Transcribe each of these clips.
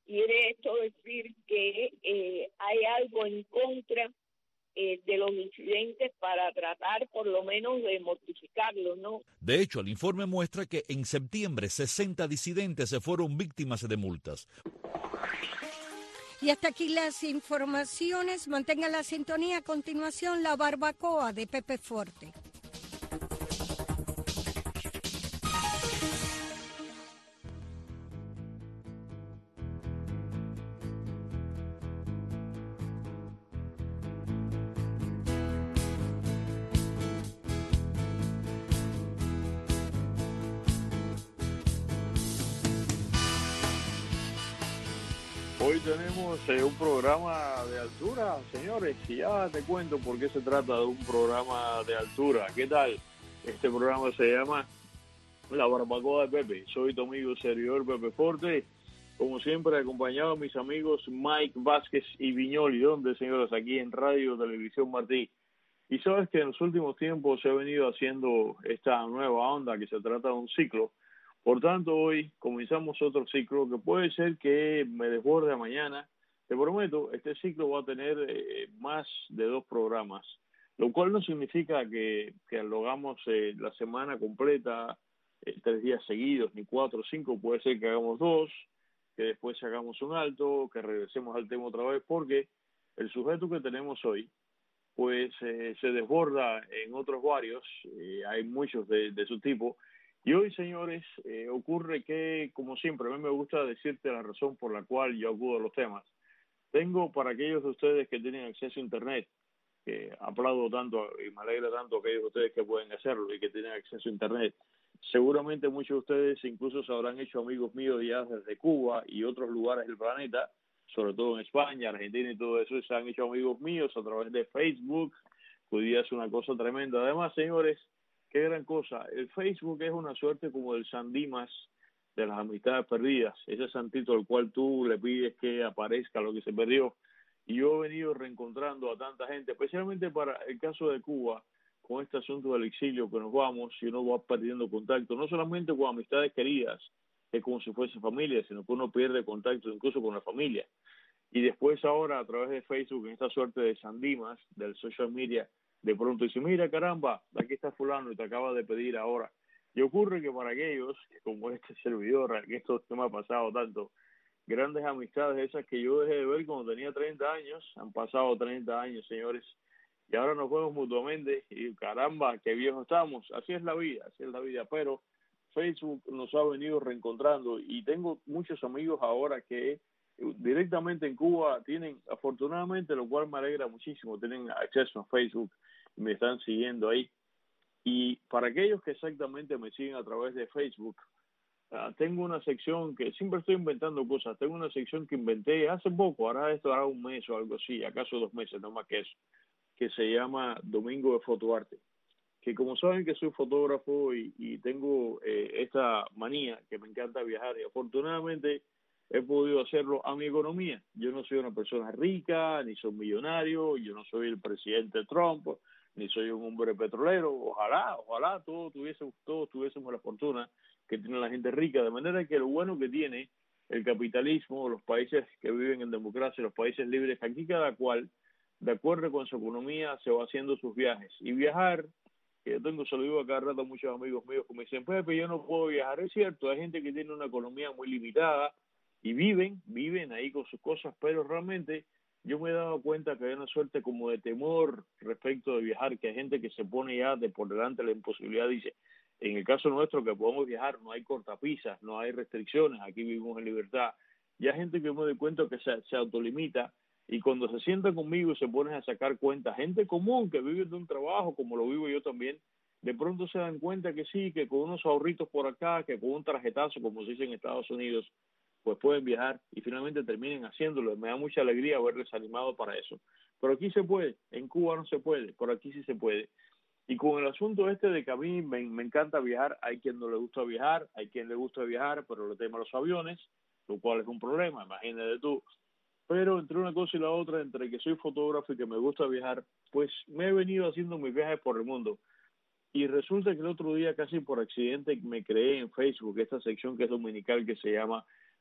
Quiere esto decir que hay algo en contra de los incidentes para tratar por lo menos de mortificarlos, ¿no? De hecho, el informe muestra que en septiembre 60 disidentes se fueron víctimas de multas. Y hasta aquí las informaciones. Mantenga la sintonía. A continuación, la barbacoa de Pepe Forte. Hoy tenemos un programa de altura, señores, y ya te cuento por qué se trata de un programa de altura. ¿Qué tal? Este programa se llama La Barbacoa de Pepe. Soy tu amigo servidor Pepe Forte, como siempre acompañado de mis amigos Mike Vázquez y Viñoli. ¿Dónde, señores? Aquí en Radio Televisión Martí. Y sabes que en los últimos tiempos se ha venido haciendo esta nueva onda que se trata de un ciclo. Por tanto, hoy comenzamos otro ciclo que puede ser que me desborde mañana. Te prometo, este ciclo va a tener más de 2 programas, lo cual no significa que lo hagamos la semana completa, 3 días seguidos, ni 4 o 5. Puede ser que hagamos 2, que después hagamos un alto, que regresemos al tema otra vez, porque el sujeto que tenemos hoy, pues se desborda en otros varios, hay muchos de su tipo. Y hoy, señores, ocurre que, como siempre, a mí me gusta decirte la razón por la cual yo acudo a los temas. Tengo para aquellos de ustedes que tienen acceso a Internet, que aplaudo tanto y me alegra tanto a aquellos de ustedes que pueden hacerlo y que tienen acceso a Internet. Seguramente muchos de ustedes incluso se habrán hecho amigos míos ya desde Cuba y otros lugares del planeta, sobre todo en España, Argentina y todo eso, y se han hecho amigos míos a través de Facebook. Hoy día es una cosa tremenda. Además, señores, qué gran cosa. El Facebook es una suerte como el San Dimas de las amistades perdidas. Ese santito al cual tú le pides que aparezca lo que se perdió. Y yo he venido reencontrando a tanta gente, especialmente para el caso de Cuba, con este asunto del exilio que nos vamos y uno va perdiendo contacto, no solamente con amistades queridas, que es como si fuese familia, sino que uno pierde contacto incluso con la familia. Y después ahora, a través de Facebook, en esta suerte de San Dimas, del social media, de pronto dice, mira, caramba, aquí está fulano y te acaba de pedir ahora. Y ocurre que para aquellos, como este servidor, que esto no me ha pasado tanto, grandes amistades esas que yo dejé de ver cuando tenía 30 años, han pasado 30 años, señores, y ahora nos vemos mutuamente, y caramba, qué viejos estamos. Así es la vida, pero Facebook nos ha venido reencontrando, y tengo muchos amigos ahora que directamente en Cuba tienen, afortunadamente, lo cual me alegra muchísimo, tienen acceso a Facebook, me están siguiendo ahí. Y para aquellos que exactamente me siguen a través de Facebook, tengo una sección que siempre estoy inventando cosas. Tengo una sección que inventé hace poco, hará un mes o algo así, acaso 2 meses, no más que eso, que se llama Domingo de Fotoarte. Que como saben que soy fotógrafo y tengo esta manía que me encanta viajar, y afortunadamente he podido hacerlo a mi economía. Yo no soy una persona rica, ni soy millonario, yo no soy el presidente Trump, ni soy un hombre petrolero. Ojalá todos tuviésemos la fortuna que tiene la gente rica, de manera que lo bueno que tiene el capitalismo, los países que viven en democracia, los países libres, que aquí cada cual, de acuerdo con su economía, se va haciendo sus viajes. Y viajar, que yo tengo, se lo digo a cada rato a muchos amigos míos que me dicen, Pepe, yo no puedo viajar. Es cierto, hay gente que tiene una economía muy limitada y viven ahí con sus cosas, pero realmente yo me he dado cuenta que hay una suerte como de temor respecto de viajar, que hay gente que se pone ya de por delante la imposibilidad, dice, en el caso nuestro que podemos viajar, no hay cortapisas, no hay restricciones, aquí vivimos en libertad. Y hay gente que me doy cuenta que se autolimita, y cuando se sientan conmigo y se ponen a sacar cuentas, gente común que vive de un trabajo como lo vivo yo también, de pronto se dan cuenta que sí, que con unos ahorritos por acá, que con un tarjetazo, como se dice en Estados Unidos, pues pueden viajar y finalmente terminen haciéndolo. Me da mucha alegría verles animados para eso. Pero aquí se puede, en Cuba no se puede, por aquí sí se puede. Y con el asunto este de que a mí me encanta viajar, hay quien no le gusta viajar, hay quien le gusta viajar, pero le tema los aviones, lo cual es un problema, imagínate tú. Pero entre una cosa y la otra, entre que soy fotógrafo y que me gusta viajar, pues me he venido haciendo mis viajes por el mundo. Y resulta que el otro día, casi por accidente, me creé en Facebook esta sección que es dominical, que se llama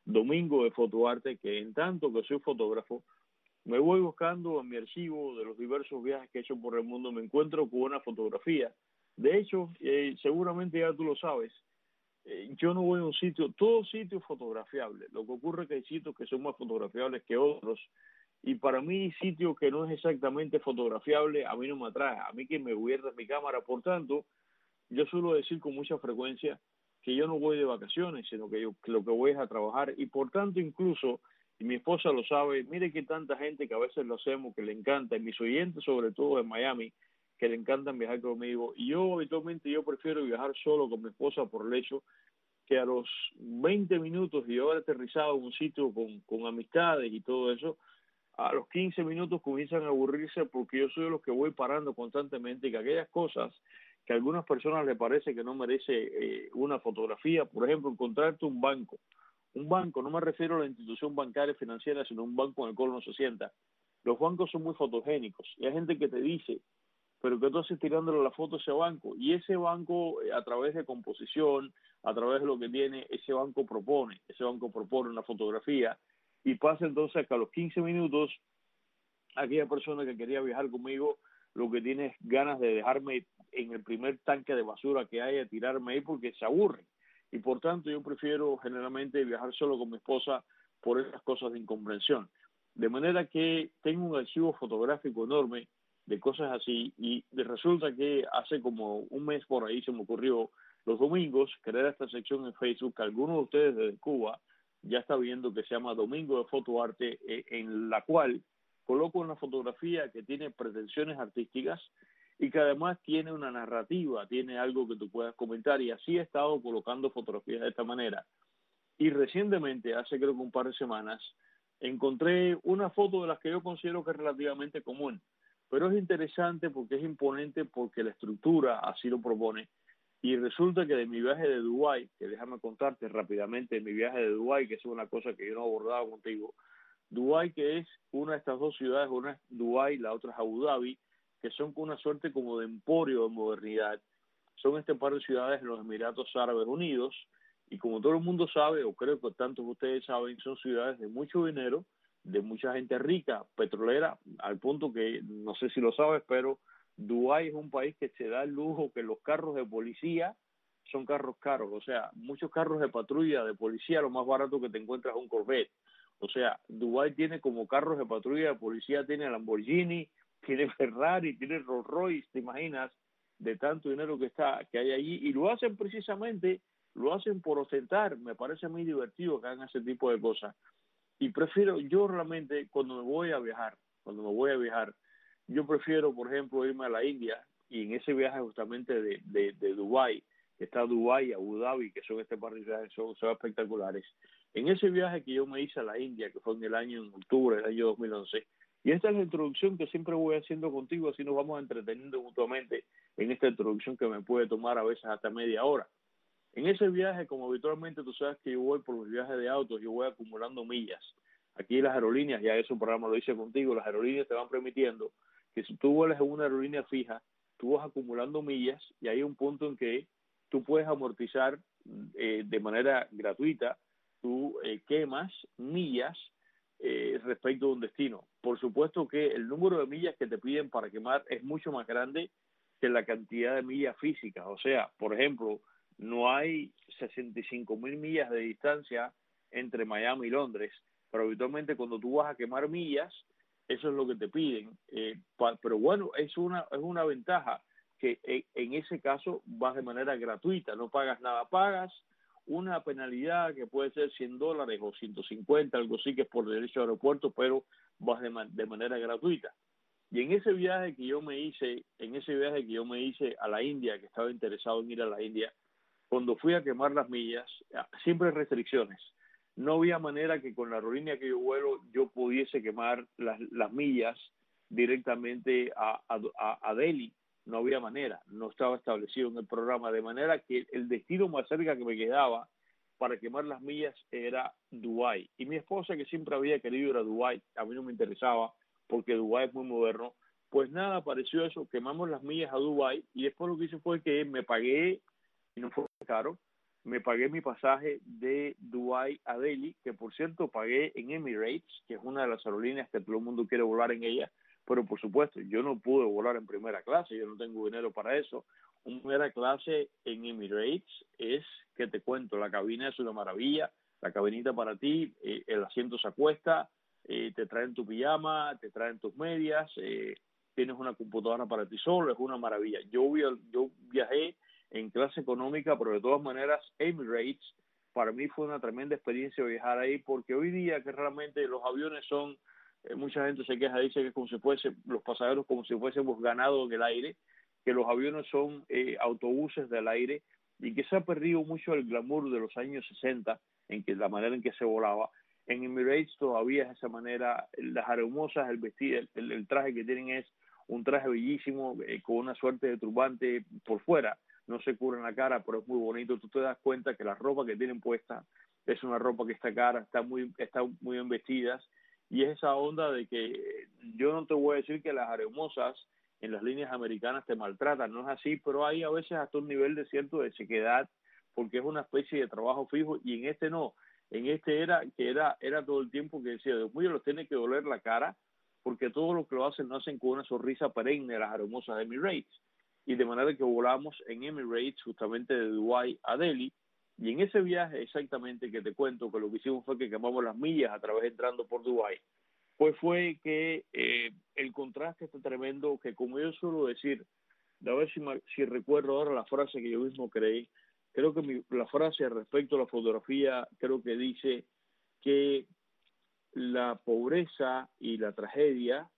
Domingo de Fotoarte, que en tanto que soy fotógrafo, me voy buscando en mi archivo de los diversos viajes que he hecho por el mundo, me encuentro con una fotografía. De hecho, seguramente ya tú lo sabes, yo no voy a un sitio, todo sitio es fotografiable. Lo que ocurre es que hay sitios que son más fotografiables que otros, y para mí sitio que no es exactamente fotografiable, a mí no me atrae, a mí que me guarde mi cámara. Por tanto, yo suelo decir con mucha frecuencia que yo no voy de vacaciones, sino que yo lo que voy es a trabajar, y por tanto incluso, y mi esposa lo sabe, mire que tanta gente que a veces lo hacemos, que le encanta, y mis oyentes sobre todo en Miami, que le encantan viajar conmigo, y yo habitualmente yo prefiero viajar solo con mi esposa por el hecho que a los 20 minutos de yo haber aterrizado en un sitio con amistades y todo eso, a los 15 minutos comienzan a aburrirse porque yo soy de los que voy parando constantemente, y que aquellas cosas que a algunas personas les parece que no merece una fotografía, por ejemplo, encontrarte un banco, no me refiero a la institución bancaria financiera, sino un banco en el cual uno se sienta. Los bancos son muy fotogénicos y hay gente que te dice, pero que tú haces tirándole la foto a ese banco, y ese banco a través de composición, a través de lo que tiene, ese banco propone una fotografía, y pasa entonces que a los 15 minutos aquella persona que quería viajar conmigo lo que tiene es ganas de dejarme en el primer tanque de basura que haya, tirarme ahí porque se aburre, y por tanto yo prefiero generalmente viajar solo con mi esposa por esas cosas de incomprensión, de manera que tengo un archivo fotográfico enorme de cosas así, y resulta que hace como un mes por ahí se me ocurrió los domingos crear esta sección en Facebook que algunos de ustedes desde Cuba ya está viendo, que se llama Domingo de Fotoarte, en la cual coloco una fotografía que tiene pretensiones artísticas y que además tiene una narrativa, tiene algo que tú puedas comentar, y así he estado colocando fotografías de esta manera. Y recientemente, hace creo que un par de semanas, encontré una foto de las que yo considero que es relativamente común, pero es interesante porque es imponente, porque la estructura así lo propone. Y resulta que de mi viaje de Dubái, que déjame contarte rápidamente mi viaje de Dubái, que es una cosa que yo no he abordado contigo. Dubái, que es una de estas dos ciudades, una es Dubái, la otra es Abu Dhabi, que son una suerte como de emporio de modernidad. Son este par de ciudades en los Emiratos Árabes Unidos, y como todo el mundo sabe, o creo que tantos de ustedes saben, son ciudades de mucho dinero, de mucha gente rica, petrolera, al punto que, no sé si lo sabes, pero Dubái es un país que se da el lujo que los carros de policía son carros caros. O sea, muchos carros de patrulla, de policía, lo más barato que te encuentras es un Corvette. O sea, Dubái tiene como carros de patrulla de policía, tiene Lamborghini, tiene Ferrari, tiene Rolls Royce, ¿te imaginas? De tanto dinero que hay allí, y lo hacen precisamente, lo hacen por ostentar. Me parece muy divertido que hagan ese tipo de cosas. Y prefiero, yo realmente, cuando me voy a viajar, yo prefiero, por ejemplo, irme a la India, y en ese viaje justamente de Dubái, que está Dubái, Abu Dhabi, que son este par de ciudades, son espectaculares. En ese viaje que yo me hice a la India, que fue en octubre del año 2011, y esta es la introducción que siempre voy haciendo contigo, así nos vamos entreteniendo mutuamente en esta introducción que me puede tomar a veces hasta media hora. En ese viaje, como habitualmente tú sabes que yo voy por los viajes de autos, yo voy acumulando millas. Aquí las aerolíneas, ya eso programa lo hice contigo, las aerolíneas te van permitiendo que si tú vuelas en una aerolínea fija, tú vas acumulando millas, y hay un punto en que tú puedes amortizar de manera gratuita, tú quemas millas respecto a un destino. Por supuesto que el número de millas que te piden para quemar es mucho más grande que la cantidad de millas físicas. O sea, por ejemplo, no hay 65,000 millas de distancia entre Miami y Londres, pero habitualmente cuando tú vas a quemar millas, eso es lo que te piden. Pero bueno, es una ventaja, que en ese caso vas de manera gratuita, no pagas nada, pagas una penalidad que puede ser $100 o 150, algo así, que es por derecho a aeropuerto, pero vas de manera gratuita. Y en ese viaje que yo me hice, a la India, que estaba interesado en ir a la India, cuando fui a quemar las millas, siempre hay restricciones. No había manera que con la aerolínea que yo vuelo yo pudiese quemar las millas directamente a Delhi. No había manera, no estaba establecido en el programa, de manera que el destino más cerca que me quedaba para quemar las millas era Dubái. Y mi esposa, que siempre había querido ir a Dubái, a mí no me interesaba porque Dubái es muy moderno, pues nada, apareció eso, quemamos las millas a Dubái, y después lo que hice fue que me pagué, y no fue caro, me pagué mi pasaje de Dubái a Delhi, que por cierto pagué en Emirates, que es una de las aerolíneas que todo el mundo quiere volar en ella, pero por supuesto yo no pude volar en primera clase, yo no tengo dinero para eso. Una primera clase en Emirates es, que te cuento, la cabina es una maravilla, la cabinita para ti, el asiento se acuesta, te traen tu pijama, te traen tus medias, tienes una computadora para ti solo, es una maravilla. Yo viajé en clase económica, pero de todas maneras Emirates para mí fue una tremenda experiencia viajar ahí, porque hoy día que realmente los aviones son, mucha gente se queja, dice que es como si fuese, los pasajeros como si fuésemos ganado en el aire, que los aviones son autobuses del aire, y que se ha perdido mucho el glamour de los años 60, en que la manera en que se volaba. En Emirates todavía es esa manera, las aeromosas, el vestido, el traje que tienen es un traje bellísimo, con una suerte de turbante por fuera, no se cubren la cara, pero es muy bonito. Tú te das cuenta que la ropa que tienen puesta es una ropa que está cara, está muy bien vestidas, y es esa onda de que yo no te voy a decir que las aeromosas en las líneas americanas te maltratan, no es así, pero hay a veces hasta un nivel de cierto de sequedad, porque es una especie de trabajo fijo, y en este no, en este era todo el tiempo que decía, Dios mío, los tiene que doler la cara, porque todo lo que lo hacen con una sonrisa perenne, las hermosas de Emirates, y de manera que volamos en Emirates justamente de Dubái a Delhi, y en ese viaje exactamente que te cuento, que lo que hicimos fue que quemamos las millas a través entrando por Dubái, pues fue que el contraste está tremendo, que como yo suelo decir, a ver si recuerdo ahora la frase que yo mismo creí, creo que la frase respecto a la fotografía, creo que dice que la pobreza y la tragedia,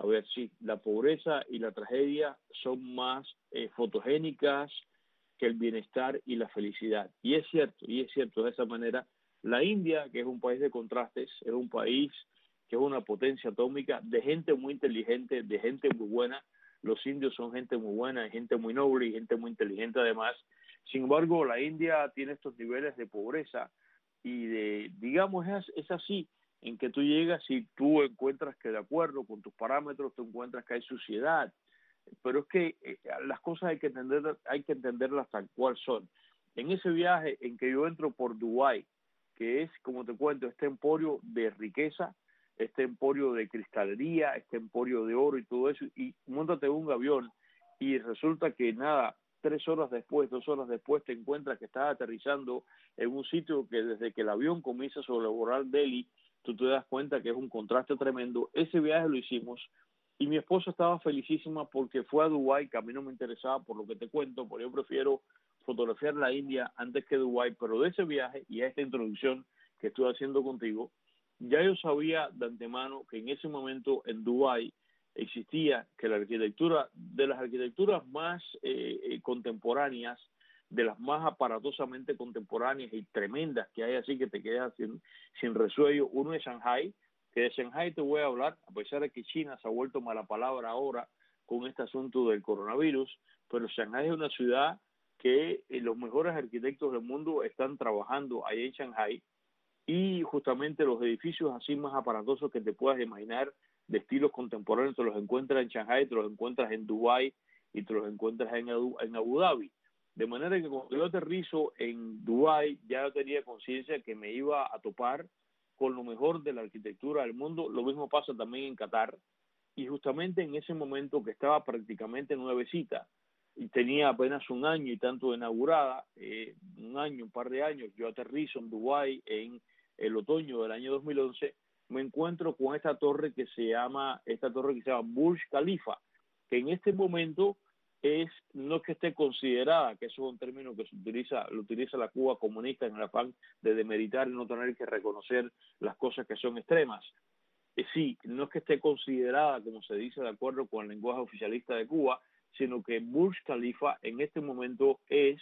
la pobreza y la tragedia son más fotogénicas que el bienestar y la felicidad. Y es cierto, de esa manera, la India, que es un país de contrastes, es un país que es una potencia atómica, de gente muy inteligente, de gente muy buena. Los indios son gente muy buena, gente muy noble y gente muy inteligente además. Sin embargo, la India tiene estos niveles de pobreza y digamos, es así, en que tú llegas y tú encuentras que de acuerdo con tus parámetros, tú encuentras que hay suciedad, pero es que las cosas hay que entenderlas tal cual son. En ese viaje en que yo entro por Dubái, que es, como te cuento, este emporio de riqueza, este emporio de cristalería, este emporio de oro y todo eso, y móntate en un avión y resulta que nada, 2 horas después te encuentras que estás aterrizando en un sitio que desde que el avión comienza a sobrevolar Delhi, tú te das cuenta que es un contraste tremendo. Ese viaje lo hicimos y mi esposa estaba felicísima porque fue a Dubái, que a mí no me interesaba por lo que te cuento, porque yo prefiero fotografiar la India antes que Dubái, pero de ese viaje y a esta introducción que estoy haciendo contigo, ya yo sabía de antemano que en ese momento en Dubái existía que la arquitectura, de las arquitecturas más contemporáneas, de las más aparatosamente contemporáneas y tremendas que hay, así que te quedas sin resuello, uno es Shanghái, que de Shanghái te voy a hablar, a pesar de que China se ha vuelto mala palabra ahora con este asunto del coronavirus, pero Shanghái es una ciudad que los mejores arquitectos del mundo están trabajando ahí en Shanghái, y justamente los edificios así más aparatosos que te puedas imaginar de estilos contemporáneos te los encuentras en Shanghái, te los encuentras en Dubái y te los encuentras en Abu Dhabi. De manera que cuando yo aterrizo en Dubái ya yo tenía conciencia que me iba a topar con lo mejor de la arquitectura del mundo. Lo mismo pasa también en Qatar, y justamente en ese momento que estaba prácticamente nuevecita y tenía apenas un año y tanto de inaugurada, un par de años, yo aterrizo en Dubái en el otoño del año 2011, me encuentro con esta torre que se llama Burj Khalifa, que en este momento no es que esté considerada, que eso es un término que lo utiliza la Cuba comunista en el afán de demeritar y no tener que reconocer las cosas que son extremas. Sí, no es que esté considerada, como se dice de acuerdo con el lenguaje oficialista de Cuba, sino que Burj Khalifa en este momento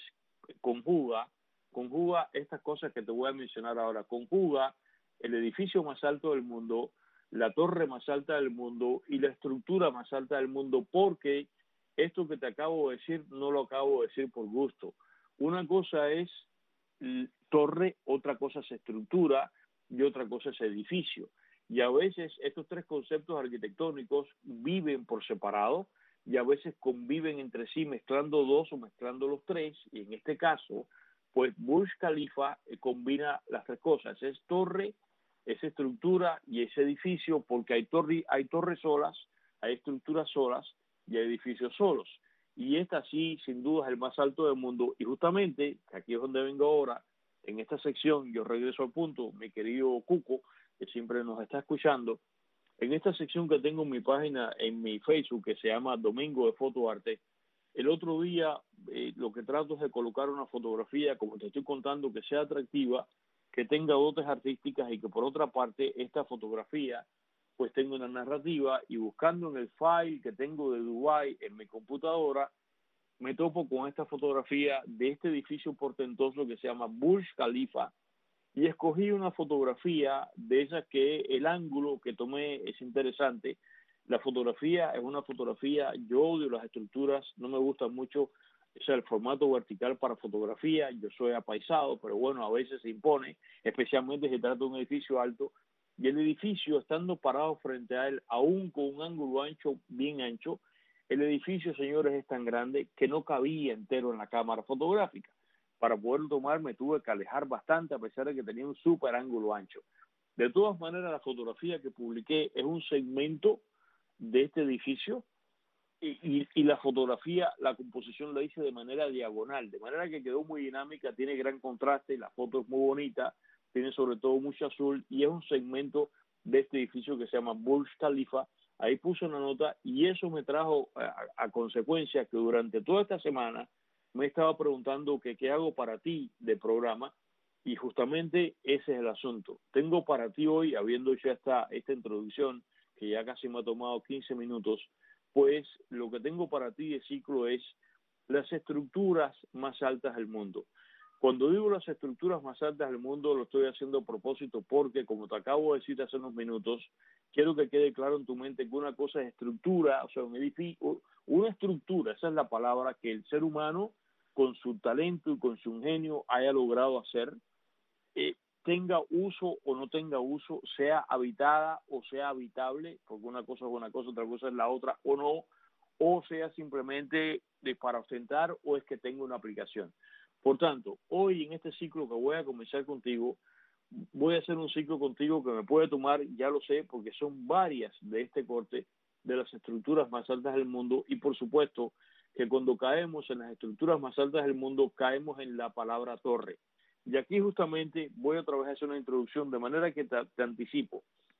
conjuga estas cosas que te voy a mencionar ahora, conjuga el edificio más alto del mundo, la torre más alta del mundo y la estructura más alta del mundo, porque esto que te acabo de decir no lo acabo de decir por gusto. Una cosa es torre, otra cosa es estructura y otra cosa es edificio. Y a veces estos tres conceptos arquitectónicos viven por separado y a veces conviven entre sí mezclando dos o mezclando los tres, y en este caso Pues Burj Khalifa combina las tres cosas, es torre, es estructura y es edificio, porque hay torres solas, hay estructuras solas y hay edificios solos. Y esta sí, sin duda, es el más alto del mundo. Y justamente, que aquí es donde vengo ahora, en esta sección, yo regreso al punto, mi querido Cuco, que siempre nos está escuchando, en esta sección que tengo en mi página, en mi Facebook, que se llama Domingo de Fotoarte, el otro día lo que trato es de colocar una fotografía, como te estoy contando, que sea atractiva, que tenga dotes artísticas y que por otra parte esta fotografía pues tenga una narrativa, y buscando en el file que tengo de Dubái en mi computadora, me topo con esta fotografía de este edificio portentoso que se llama Burj Khalifa, y escogí una fotografía de esas que el ángulo que tomé es interesante. La fotografía es una fotografía, yo odio las estructuras, no me gusta mucho, o sea, el formato vertical para fotografía, yo soy apaisado, pero bueno, a veces se impone, especialmente si se trata de un edificio alto, y el edificio, estando parado frente a él, aún con un ángulo ancho, bien ancho, el edificio, señores, es tan grande que no cabía entero en la cámara fotográfica. Para poder tomar me tuve que alejar bastante, a pesar de que tenía un súper ángulo ancho. De todas maneras, la fotografía que publiqué es un segmento de este edificio, y la fotografía, la composición la hice de manera diagonal, de manera que quedó muy dinámica, tiene gran contraste, la foto es muy bonita, tiene sobre todo mucho azul, y es un segmento de este edificio que se llama Burj Khalifa. Ahí puse una nota, y eso me trajo a consecuencia que durante toda esta semana me estaba preguntando que qué hago para ti de programa, y justamente ese es el asunto. Tengo para ti hoy, habiendo hecho esta introducción, que ya casi me ha tomado 15 minutos, pues lo que tengo para ti de ciclo es las estructuras más altas del mundo. Cuando digo las estructuras más altas del mundo, lo estoy haciendo a propósito porque, como te acabo de decir hace unos minutos, quiero que quede claro en tu mente que una cosa es estructura, o sea, un edificio, una estructura, esa es la palabra que el ser humano, con su talento y con su ingenio, haya logrado hacer, tenga uso o no tenga uso, sea habitada o sea habitable, porque una cosa es una cosa, otra cosa es la otra, o no, o sea simplemente para ostentar, o es que tenga una aplicación. Por tanto, hoy en este ciclo que voy a comenzar contigo, voy a hacer un ciclo contigo que me puede tomar, ya lo sé, porque son varias de este corte, de las estructuras más altas del mundo, y por supuesto que cuando caemos en las estructuras más altas del mundo, caemos en la palabra torre. Y aquí justamente voy otra vez a hacer una introducción, de manera que te anticipo.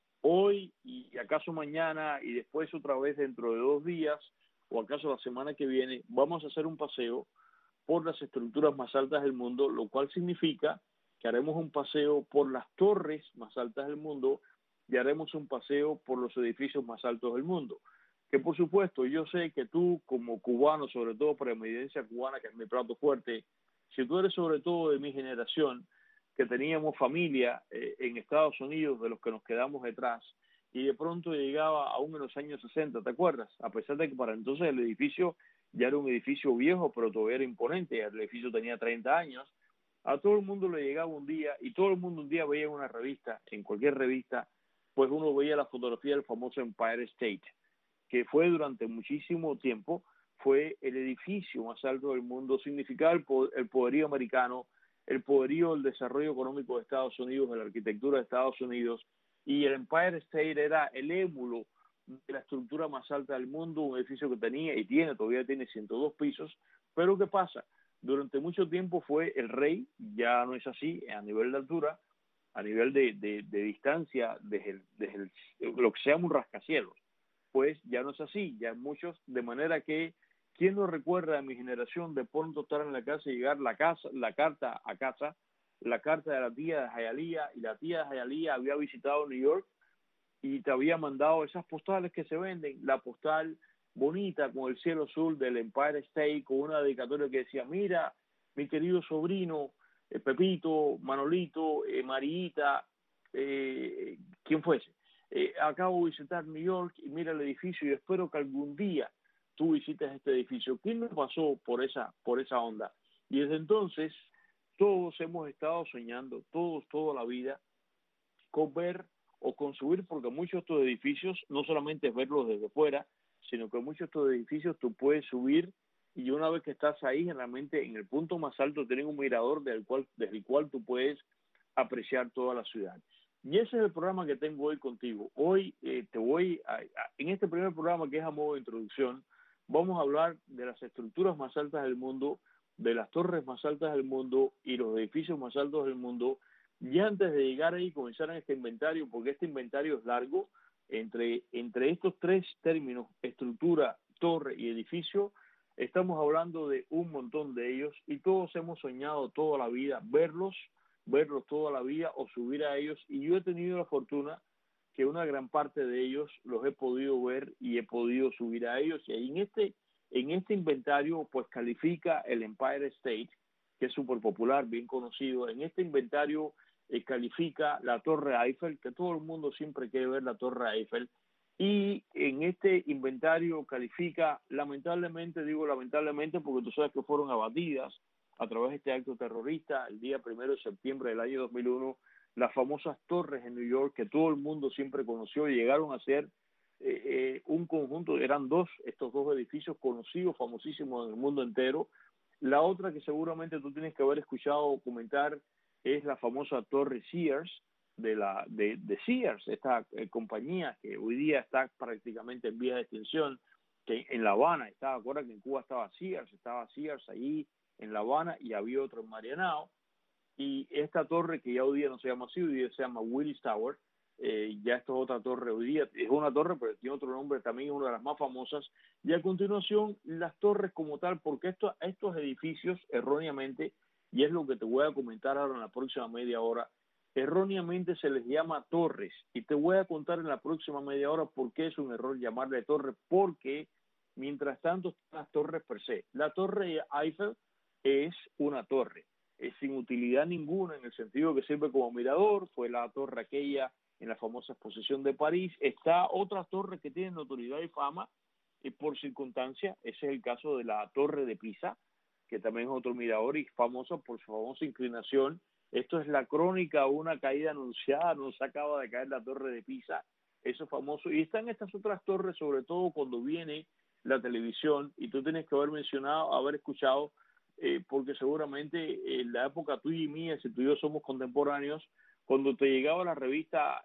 Hoy y acaso mañana y después otra vez dentro de 2 días o acaso la semana que viene, vamos a hacer un paseo por las estructuras más altas del mundo, lo cual significa que haremos un paseo por las torres más altas del mundo y haremos un paseo por los edificios más altos del mundo. Que por supuesto, yo sé que tú como cubano, sobre todo por mi evidencia cubana, que es mi plato fuerte, si tú eres sobre todo de mi generación, que teníamos familia en Estados Unidos, de los que nos quedamos detrás, y de pronto llegaba aún en los años 60, ¿te acuerdas? A pesar de que para entonces el edificio ya era un edificio viejo, pero todavía era imponente, el edificio tenía 30 años, a todo el mundo le llegaba un día, y todo el mundo un día veía una revista, en cualquier revista, pues uno veía la fotografía del famoso Empire State, que fue durante muchísimo tiempo, fue el edificio más alto del mundo, significaba el poderío americano, el poderío del desarrollo económico de Estados Unidos, de la arquitectura de Estados Unidos, y el Empire State era el émulo de la estructura más alta del mundo, un edificio que tenía y todavía tiene 102 pisos, pero ¿qué pasa? Durante mucho tiempo fue el rey, ya no es así a nivel de altura, a nivel de distancia, desde lo que se llama un rascacielos, pues ya no es así, ya muchos, de manera que, ¿quién no recuerda a mi generación de pronto estar en la casa y llegar la carta a casa, la carta de la tía de Hialeah, y la tía de Hialeah había visitado New York y te había mandado esas postales que se venden, la postal bonita con el cielo azul del Empire State, con una dedicatoria que decía, mira, mi querido sobrino, Pepito, Manolito, Mariita, quien fuese, acabo de visitar New York y mira el edificio y espero que algún día tú visites este edificio. ¿Quién no pasó por esa onda? Y desde entonces todos hemos estado soñando, toda la vida, con ver o con subir, porque muchos de estos edificios no solamente es verlos desde fuera, sino que muchos de estos edificios tú puedes subir y una vez que estás ahí, generalmente en el punto más alto tienen un mirador desde el cual tú puedes apreciar toda la ciudad. Y ese es el programa que tengo hoy contigo. Hoy en este primer programa, que es a modo de introducción, vamos a hablar de las estructuras más altas del mundo, de las torres más altas del mundo y los edificios más altos del mundo. Y antes de llegar ahí, comenzar en este inventario, porque este inventario es largo, entre estos tres términos, estructura, torre y edificio, estamos hablando de un montón de ellos y todos hemos soñado toda la vida verlos toda la vida o subir a ellos, y yo he tenido la fortuna que una gran parte de ellos los he podido ver y he podido subir a ellos, y ahí en este inventario pues califica el Empire State, que es súper popular, bien conocido. En este inventario califica la Torre Eiffel, que todo el mundo siempre quiere ver la Torre Eiffel, y en este inventario califica, lamentablemente, digo lamentablemente porque tú sabes que fueron abatidas a través de este acto terrorista el día 1 de septiembre del año 2001, las famosas torres en New York que todo el mundo siempre conoció, y llegaron a ser un conjunto, eran estos dos edificios conocidos, famosísimos en el mundo entero. La otra que seguramente tú tienes que haber escuchado o comentar es la famosa Torre Sears, de Sears, esta compañía que hoy día está prácticamente en vía de extinción, que en La Habana estaba, acuérdate que en Cuba estaba Sears ahí en La Habana y había otro en Marianao, y esta torre que ya hoy día no se llama así, hoy día se llama Willis Tower, ya esto es otra torre, hoy día es una torre pero tiene otro nombre, también es una de las más famosas. Y a continuación las torres como tal, porque estos edificios erróneamente, y es lo que te voy a comentar ahora en la próxima media hora, erróneamente se les llama torres, y te voy a contar en la próxima media hora por qué es un error llamarle torre, porque mientras tanto están las torres per se. La Torre Eiffel es una torre, es sin utilidad ninguna en el sentido que sirve como mirador, fue la torre aquella en la famosa exposición de París. Está otra torre que tiene notoriedad y fama por circunstancia, ese es el caso de la Torre de Pisa, que también es otro mirador y famoso por su famosa inclinación. Esto es la crónica de una caída anunciada, no se acaba de caer la Torre de Pisa, eso es famoso. Y están estas otras torres, sobre todo cuando viene la televisión, y tú tienes que haber escuchado, porque seguramente en la época tuya y mía, si tú y yo somos contemporáneos, cuando te llegaba la revista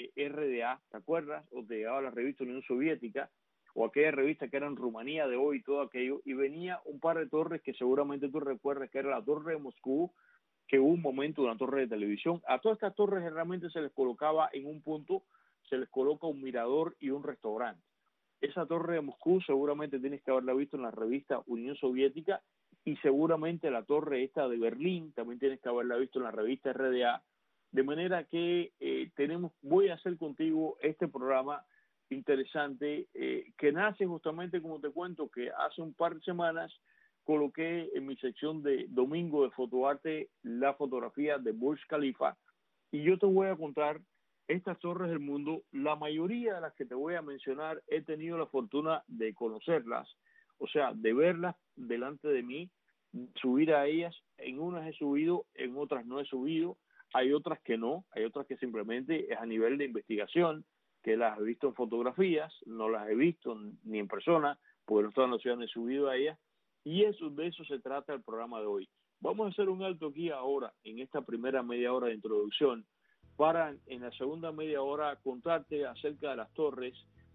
RDA, ¿te acuerdas? O te llegaba la revista Unión Soviética, o aquella revista que era en Rumanía de hoy, todo aquello, y venía un par de torres que seguramente tú recuerdas, que era la Torre de Moscú, que hubo un momento de una torre de televisión. A todas estas torres generalmente se les colocaba en un punto, se les coloca un mirador y un restaurante. Esa torre de Moscú seguramente tienes que haberla visto en la revista Unión Soviética, y seguramente la torre esta de Berlín también tienes que haberla visto en la revista RDA, de manera que voy a hacer contigo este programa interesante que nace justamente, como te cuento, que hace un par de semanas coloqué en mi sección de domingo de fotoarte la fotografía de Burj Khalifa, y yo te voy a contar estas torres del mundo. La mayoría de las que te voy a mencionar he tenido la fortuna de conocerlas, o sea, de verlas delante de mí, subir a ellas. En unas he subido, en otras no he subido, hay otras que no, hay otras que simplemente es a nivel de investigación, que las he visto en fotografías, no las he visto ni en persona, porque no estaba en la ciudad, no he subido a ellas, y de eso se trata el programa de hoy. Vamos a hacer un alto aquí ahora, en esta primera media hora de introducción, para en la segunda media hora contarte acerca de las torres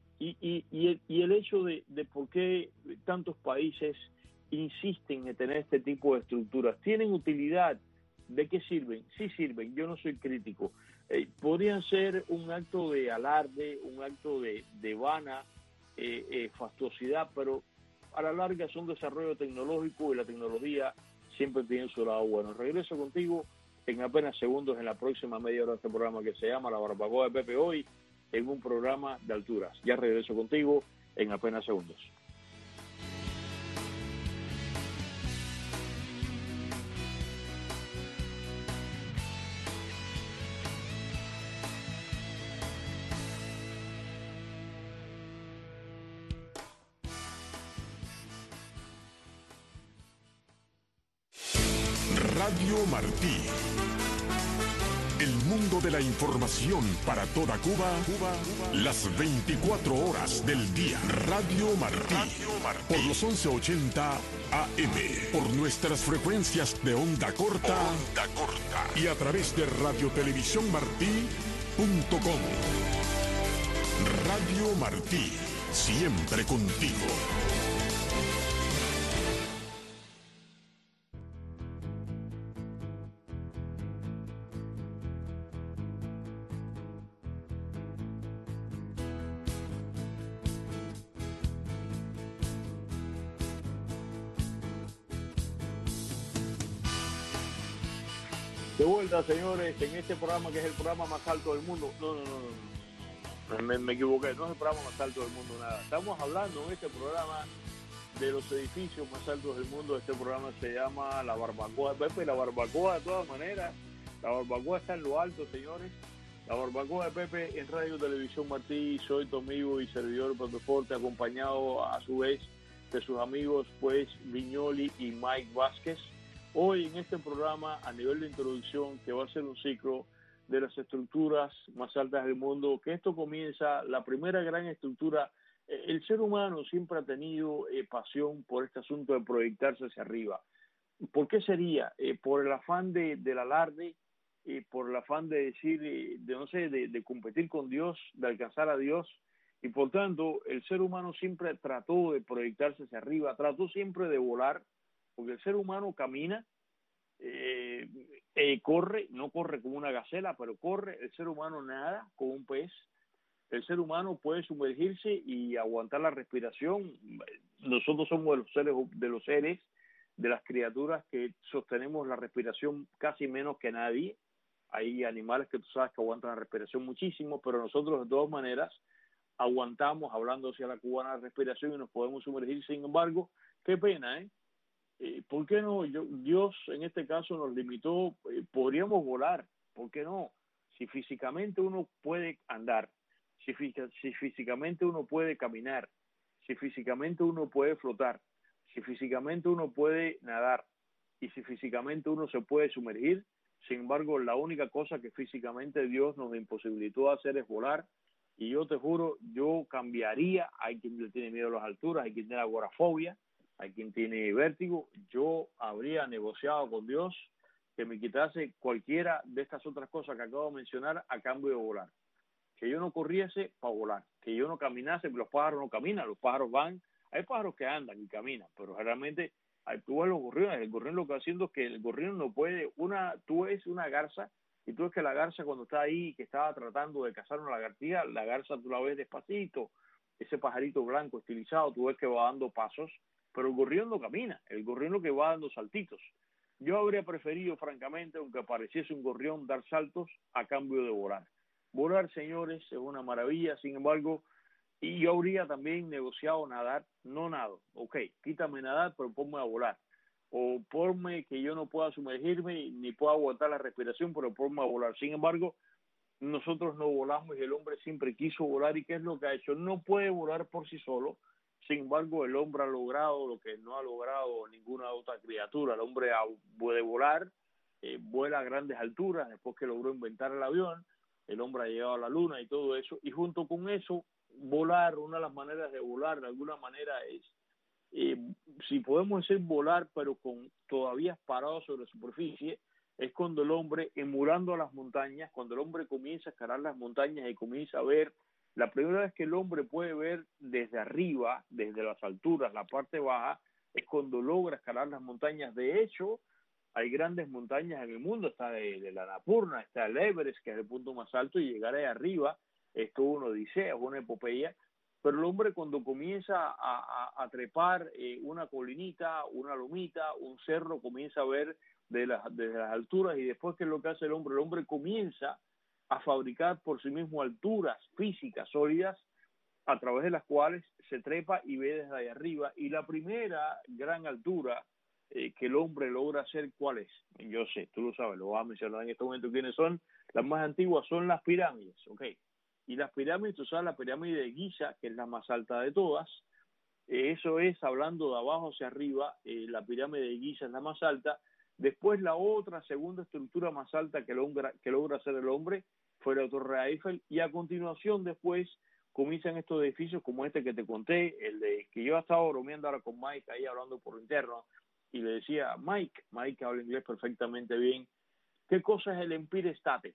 y el hecho de por qué tantos países insisten en tener este tipo de estructuras. ¿Tienen utilidad? ¿De qué sirven? Sí sirven, yo no soy crítico. Podrían ser un acto de alarde, un acto de vana fastuosidad, pero a la larga son desarrollo tecnológico, y la tecnología siempre tiene su lado bueno. Regreso contigo en apenas segundos en la próxima media hora de este programa que se llama La Barbacoa de Pepe Hoy, en un programa de alturas. Ya regreso contigo en apenas segundos. Radio Martí, El mundo de la información para toda Cuba, las 24 horas del día. Radio Martí, por los 1180 AM, por nuestras frecuencias de onda corta, y a través de radiotelevisiónmartí.com. Radio Martí, siempre contigo. De vuelta, señores, en este programa que es el programa más alto del mundo. No. Me equivoqué, no es el programa más alto del mundo, nada. Estamos hablando en este programa de los edificios más altos del mundo. Este programa se llama La Barbacoa. Pepe, la barbacoa, de todas maneras, la barbacoa está en lo alto, señores. La barbacoa de Pepe en Radio Televisión Martí. Soy tu amigo y servidor Protoforte, acompañado a su vez de sus amigos, pues, Viñoli y Mike Vázquez. Hoy en este programa, a nivel de introducción, que va a ser un ciclo de las estructuras más altas del mundo, que esto comienza, la primera gran estructura. El ser humano siempre ha tenido pasión por este asunto de proyectarse hacia arriba. ¿Por qué sería? Por el afán del alarde, por el afán de decir, de competir con Dios, de alcanzar a Dios, y por tanto el ser humano siempre trató de proyectarse hacia arriba, trató siempre de volar, porque el ser humano camina, corre, no corre como una gacela, pero corre. El ser humano nada como un pez. El ser humano puede sumergirse y aguantar la respiración. Nosotros somos de los seres, de las criaturas que sostenemos la respiración casi menos que nadie. Hay animales que tú sabes que aguantan la respiración muchísimo, pero nosotros de todas maneras aguantamos, hablando hacia la cubana, la respiración y nos podemos sumergir. Sin embargo, qué pena, ¿por qué no? Dios en este caso nos limitó, podríamos volar, ¿por qué no? Si físicamente uno puede andar, si físicamente uno puede caminar, si físicamente uno puede flotar, si físicamente uno puede nadar y si físicamente uno se puede sumergir, sin embargo, la única cosa que físicamente Dios nos imposibilitó hacer es volar. Y yo te juro, yo cambiaría. Hay quien le tiene miedo a las alturas, hay quien tiene agorafobia, hay quien tiene vértigo. Yo habría negociado con Dios que me quitase cualquiera de estas otras cosas que acabo de mencionar a cambio de volar. Que yo no corriese para volar, que yo no caminase, los pájaros no caminan, los pájaros van. Hay pájaros que andan y caminan, pero generalmente tú ves los gorriones. El gorrión lo que está haciendo es que el gorrión no puede, tú ves una garza y tú ves que la garza cuando está ahí, que estaba tratando de cazar una lagartija, la garza tú la ves despacito, ese pajarito blanco estilizado, tú ves que va dando pasos, pero el gorrión no camina, el gorrión lo que va dando saltitos. Yo habría preferido, francamente, aunque apareciese un gorrión, dar saltos a cambio de volar. Volar, señores, es una maravilla. Sin embargo, y yo habría también negociado nadar. No nado, ok, quítame nadar, pero ponme a volar. O ponme que yo no pueda sumergirme ni pueda aguantar la respiración, pero ponme a volar. Sin embargo, nosotros no volamos y el hombre siempre quiso volar. ¿Y qué es lo que ha hecho? No puede volar por sí solo. Sin embargo, el hombre ha logrado lo que no ha logrado ninguna otra criatura. El hombre puede volar, vuela a grandes alturas después que logró inventar el avión. El hombre ha llegado a la luna y todo eso. Y junto con eso, volar, una de las maneras de volar de alguna manera es, si podemos decir volar, pero con todavía parado sobre la superficie, es cuando el hombre, emulando a las montañas, cuando el hombre comienza a escalar las montañas y comienza a ver. La primera vez que el hombre puede ver desde arriba, desde las alturas, la parte baja, es cuando logra escalar las montañas. De hecho, hay grandes montañas en el mundo, está de la Annapurna, está el Everest, que es el punto más alto, y llegar ahí arriba es toda una odisea, es una epopeya. Pero el hombre cuando comienza a trepar una colinita, una lomita, un cerro, comienza a ver desde las alturas, y después, ¿qué es lo que hace el hombre? El hombre comienza a fabricar por sí mismo alturas físicas sólidas a través de las cuales se trepa y ve desde ahí arriba. Y la primera gran altura que el hombre logra hacer, ¿cuál es? Yo sé, tú lo sabes, lo voy a mencionar en este momento quiénes son. Las más antiguas son las pirámides, ¿ok? Y las pirámides, tú sabes, la pirámide de Giza, que es la más alta de todas, eso es, hablando de abajo hacia arriba, la pirámide de Giza es la más alta. Después la otra segunda estructura más alta que logra hacer el hombre fue la Torre Eiffel, y a continuación después comienzan estos edificios como este que te conté, el de que yo estaba bromeando ahora con Mike ahí hablando por interno, y le decía, Mike habla inglés perfectamente bien, ¿qué cosa es el Empire State?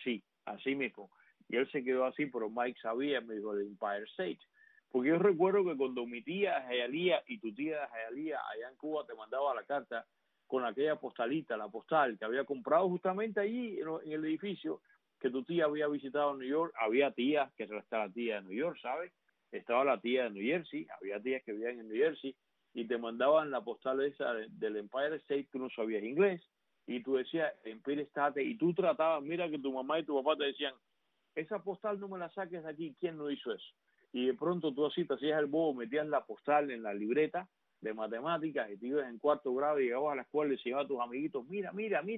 Así mismo. Y él se quedó así, pero Mike sabía, me dijo, el Empire State. Porque yo recuerdo que cuando mi tía Jayalía y tu tía Jayalía allá en Cuba te mandaba la carta con aquella postalita, la postal que había comprado justamente allí en el edificio que tu tía había visitado en New York, había tías, que está la tía de New York, ¿sabes? Estaba la tía de New Jersey, había tías que vivían en New Jersey, y te mandaban la postal esa del Empire State, tú no sabías inglés, y tú decías Empire State, y tú tratabas, mira que tu mamá y tu papá te decían, esa postal no me la saques de aquí, ¿quién no hizo eso? Y de pronto tú así te hacías el bobo, metías la postal en la libreta de matemáticas, y te ibas en cuarto grado y llegabas a la escuela y se llevabas a tus amiguitos, mira,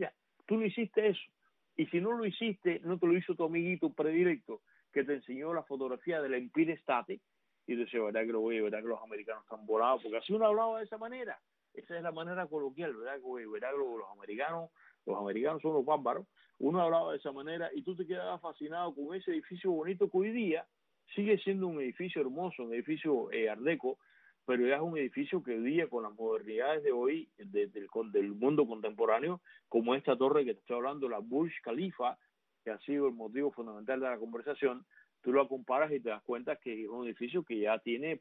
tú no hiciste eso. Y si no lo hiciste, no te lo hizo tu amiguito predilecto que te enseñó la fotografía del Empire State, y tú decías, verdad que los americanos están volados, porque así uno hablaba de esa manera, esa es la manera coloquial, verdad que los americanos son los bárbaros, uno hablaba de esa manera y tú te quedabas fascinado con ese edificio bonito que hoy día sigue siendo un edificio hermoso, un edificio art deco, pero ya es un edificio que hoy día con las modernidades de hoy, del mundo contemporáneo, como esta torre que te estoy hablando, la Burj Khalifa, que ha sido el motivo fundamental de la conversación, tú lo comparas y te das cuenta que es un edificio que ya tiene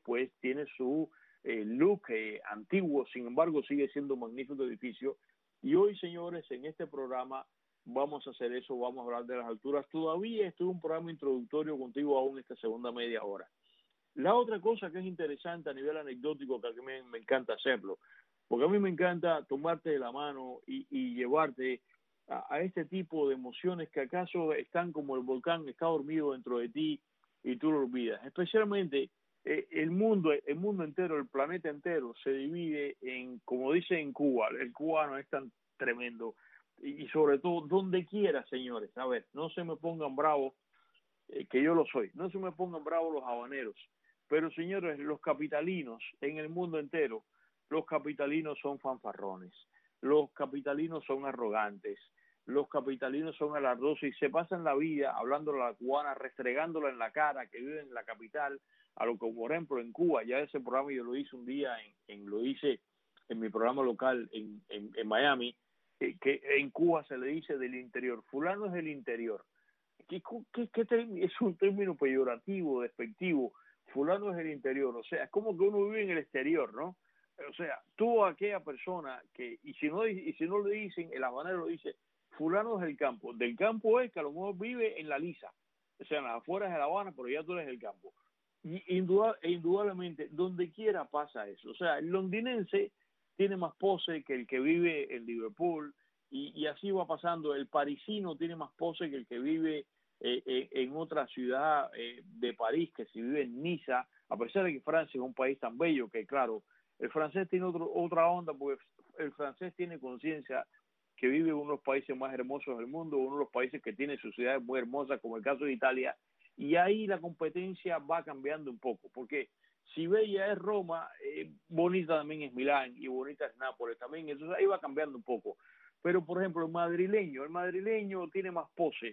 su look antiguo, sin embargo sigue siendo un magnífico edificio. Y hoy, señores, en este programa vamos a hacer eso, vamos a hablar de las alturas. Todavía esto es un programa introductorio contigo aún esta segunda media hora. La otra cosa que es interesante a nivel anecdótico, que a mí me encanta hacerlo, porque a mí me encanta tomarte de la mano y llevarte a este tipo de emociones que acaso están como el volcán, está dormido dentro de ti y tú lo olvidas. Especialmente el mundo entero, el planeta entero se divide en, como dice en Cuba, el cubano es tan tremendo, y sobre todo donde quiera, señores, a ver, no se me pongan bravos, que yo lo soy, no se me pongan bravos los habaneros, pero señores, los capitalinos en el mundo entero, los capitalinos son fanfarrones, los capitalinos son arrogantes, los capitalinos son alardosos y se pasan la vida hablando a la cubana, restregándola en la cara, que viven en la capital, a lo que por ejemplo en Cuba, ya ese programa yo lo hice un día, lo hice en mi programa local en Miami, que en Cuba se le dice del interior, fulano es del interior. ¿Qué es un término peyorativo, despectivo? Fulano es el interior, o sea, es como que uno vive en el exterior, ¿no? O sea, tú a aquella persona que, y si no le dicen, el habanero lo dice, fulano es del campo es que a lo mejor vive en la Lisa, o sea, en las afueras de La Habana, pero ya tú eres del campo. Y indudablemente, donde quiera pasa eso, o sea, el londinense tiene más pose que el que vive en Liverpool, y así va pasando, el parisino tiene más pose que el que vive en otra ciudad de París, que si vive en Niza, a pesar de que Francia es un país tan bello, que claro, el francés tiene otra onda, porque el francés tiene conciencia que vive en uno de los países más hermosos del mundo, uno de los países que tiene sus ciudades muy hermosas, como el caso de Italia, y ahí la competencia va cambiando un poco, porque si bella es Roma, bonita también es Milán, y bonita es Nápoles también, entonces ahí va cambiando un poco. Pero, por ejemplo, el madrileño tiene más pose.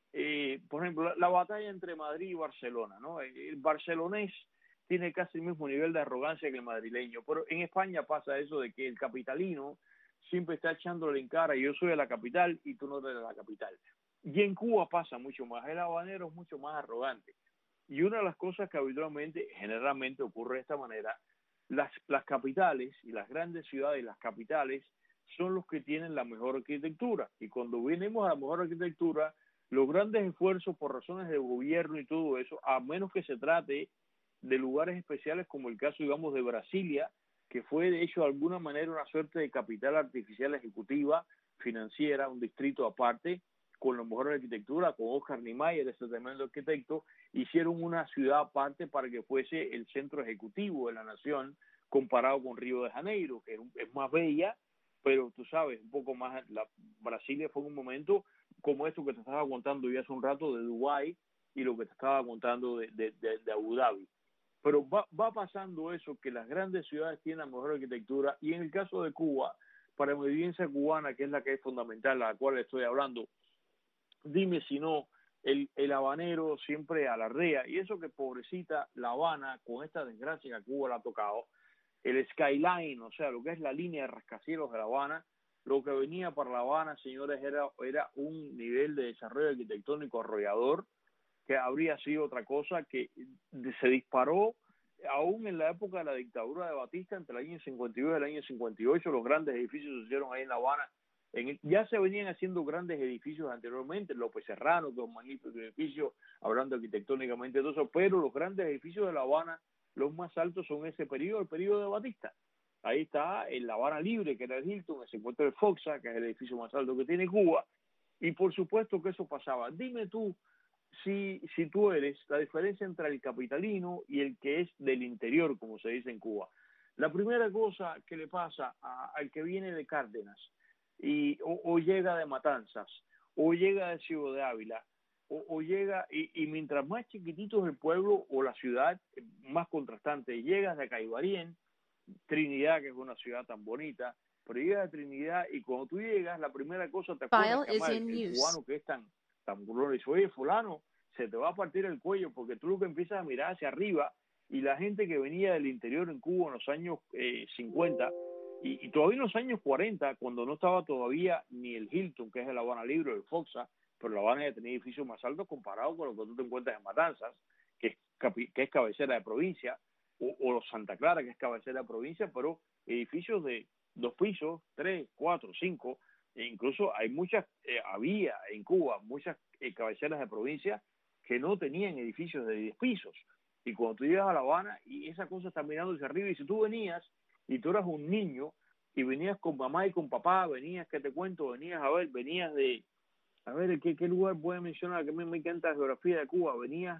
Por ejemplo, la batalla entre Madrid y Barcelona, ¿no? El barcelonés tiene casi el mismo nivel de arrogancia que el madrileño, pero en España pasa eso de que el capitalino siempre está echándole en cara, yo soy de la capital y tú no eres de la capital. Y en Cuba pasa mucho más, el habanero es mucho más arrogante. Y una de las cosas que generalmente ocurre de esta manera, las capitales y las grandes ciudades, las capitales, son los que tienen la mejor arquitectura. Y cuando venimos a la mejor arquitectura, los grandes esfuerzos por razones de gobierno y todo eso, a menos que se trate de lugares especiales como el caso, digamos, de Brasilia, que fue de hecho de alguna manera una suerte de capital artificial ejecutiva, financiera, un distrito aparte, con la mejor arquitectura, con Oscar Niemeyer, ese tremendo arquitecto, hicieron una ciudad aparte para que fuese el centro ejecutivo de la nación, comparado con Río de Janeiro, que es más bella, pero tú sabes, un poco más, Brasilia fue un momento como esto que te estaba contando yo hace un rato de Dubái y lo que te estaba contando de Abu Dhabi. Pero va pasando eso, que las grandes ciudades tienen la mejor arquitectura, y en el caso de Cuba, para mi vivencia cubana, que es la que es fundamental, a la cual estoy hablando, dime si no, el habanero siempre alardea, y eso que pobrecita La Habana, con esta desgracia que a Cuba le ha tocado, el skyline, o sea, lo que es la línea de rascacielos de La Habana, lo que venía para La Habana, señores, era un nivel de desarrollo arquitectónico arrollador, que habría sido otra cosa, que se disparó aún en la época de la dictadura de Batista, entre el año 52 y el año 58, los grandes edificios se hicieron ahí en La Habana. Ya se venían haciendo grandes edificios anteriormente, López Serrano, que es un magnífico edificio, hablando arquitectónicamente de eso, pero los grandes edificios de La Habana, los más altos son ese periodo, el periodo de Batista. Ahí está el La Habana Libre, que era el Hilton, se encuentra el Foxa, que es el edificio más alto que tiene Cuba, y por supuesto que eso pasaba. Dime tú, si tú eres la diferencia entre el capitalino y el que es del interior, como se dice en Cuba. La primera cosa que le pasa al que viene de Cárdenas, o llega de Matanzas, o llega de Ciudad de Ávila, o llega, y mientras más chiquitito es el pueblo o la ciudad, más contrastante. Llegas de Caibarien, Trinidad, que es una ciudad tan bonita, pero llegas a Trinidad y cuando tú llegas, la primera cosa te acuerdas que el cubano que es tan burlón, dice, oye, fulano, se te va a partir el cuello, porque tú lo que empiezas a mirar hacia arriba, y la gente que venía del interior en Cuba en los años 50, y todavía en los años 40, cuando no estaba todavía ni el Hilton, que es el La Habana Libre, el Foxa, pero La Habana ya tenía edificios más altos comparado con lo que tú te encuentras en Matanzas, que es cabecera de provincia, o los Santa Clara, que es cabecera de provincia, pero edificios de 2 pisos, 3, 4, 5, e incluso hay había en Cuba muchas cabeceras de provincia que no tenían edificios de 10 pisos. Y cuando tú llegas a La Habana y esa cosa está mirando hacia arriba, y si tú venías y tú eras un niño y venías con mamá y con papá, venías, ¿qué te cuento? Venías ¿qué lugar voy a mencionar? Que a mí me encanta la geografía de Cuba.